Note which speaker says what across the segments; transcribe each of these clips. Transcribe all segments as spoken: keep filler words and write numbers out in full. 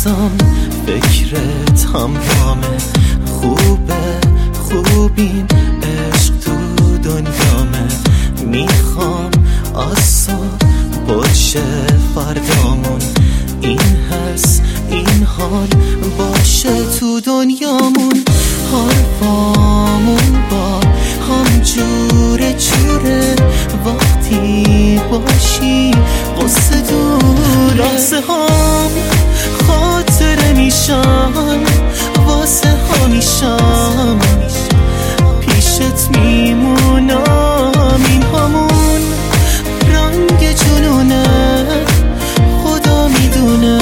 Speaker 1: عزیزم فکرت همرامه، خوبه خوبیم عشق تو دنیامه. میخوام اصلا باشه فردامون، این حس این حال باشه تو دنیامون. حرفامون با هم جوره جوره، وقتی باشی قصه دوره. لحظه هم خاطره میشم، واسه همیشم پیشت میمونم. این همون رنگ جنونه، خدا میدونه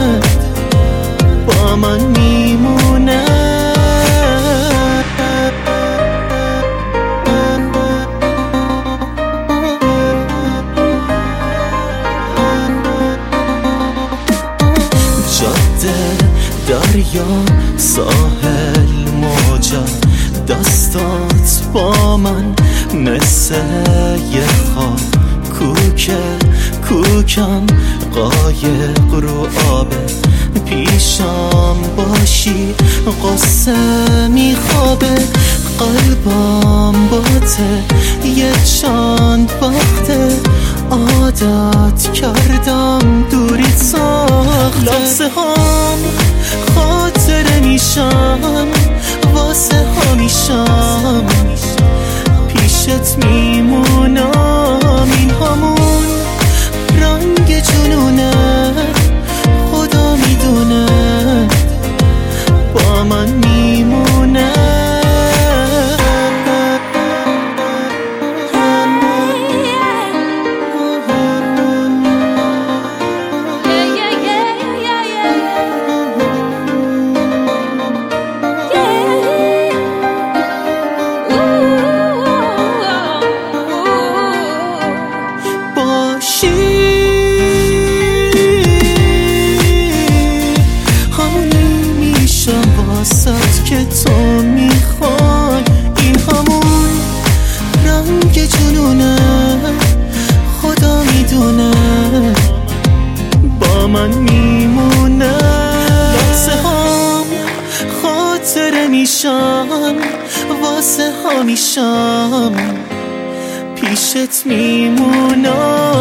Speaker 1: با من میمونه. جاده، دریا، ساحل، موجا، دستات با من مثل یه خواب. کوکه کوکم قایق رو آبه، پیشم باشی قصه میخوابه. قلبم باته یه چند وقته، عادت کردم دوریت ساخته. لحظه هم خاطره میشم، واسه همیشم پیشت میمونم. این همون رنگ جنونه، خدا میدونه با من میمونه. که تو میخوای، این همون رنگ جنونه، خدا میدونه با من میمونه. لحظه هم خاطره میشم، واسه همیشم پیشت میمونم.